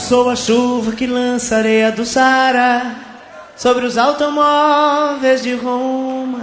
Sou a chuva que lança areia do Saara sobre os automóveis de Roma.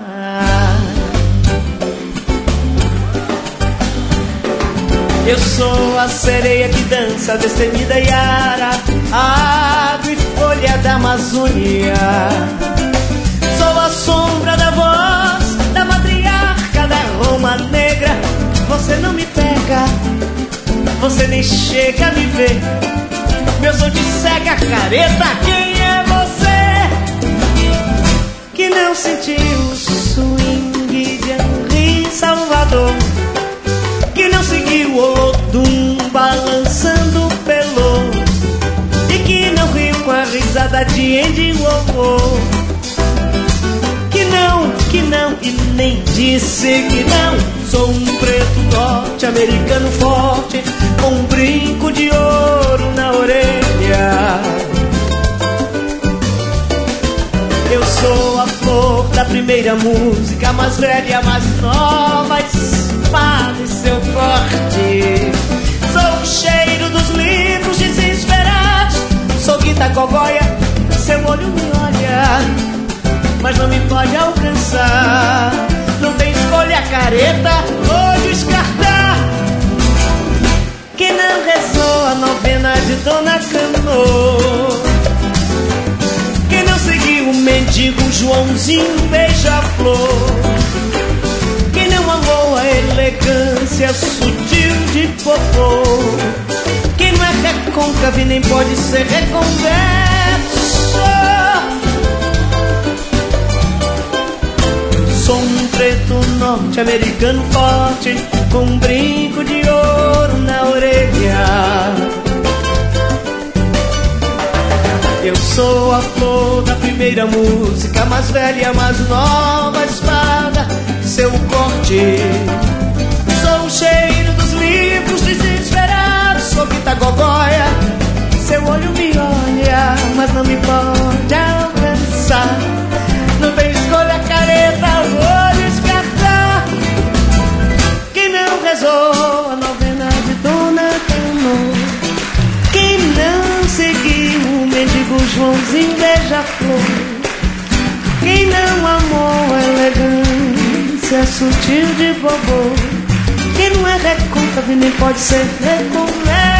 Eu sou a sereia que dança destemida Iara, água e folha da Amazônia. Sou a sombra da voz da matriarca da Roma negra. Você não me pega, você nem chega a me ver. Meu som te cega, careta. Quem é você que não sentiu o swing de Henri Salvador, que não seguiu o Olodum balançando pelo, e que não riu com a risada de Andy Warhol, que não e nem disse que não. Sou um preto norte-americano forte, com um brinco de ouro na orelha. Eu sou a flor da primeira música, mais velha, mais nova, espada e seu corte. Sou o cheiro dos livros desesperados, sou Guita Gogóia, seu olho me olha, mas não me pode alcançar. Não tem escolha, careta, ou descartar. Que não rezou a novena de Dona Cano, que não seguiu o mendigo Joãozinho beija-flor, que não amou a elegância sutil de Popô, que não é recôncavo e nem pode ser reconverso. Sou um preto norte-americano forte, com um brinco de ouro na orelha. Eu sou a flor da primeira música, mais velha, mais nova, espada, seu corte. Sou o cheiro dos livros desesperados, sou Guita Gogóia, seu olho me olha, mas não me pode alcançar. Não tem escolha, careta, vou descartar. Quem não rezou a novena de Dona Cano, quem não seguiu o mendigo Joãozinho beija-flor, quem não amou a elegância sutil de Bobô, quem não é recôncavo e nem pode ser reconverso.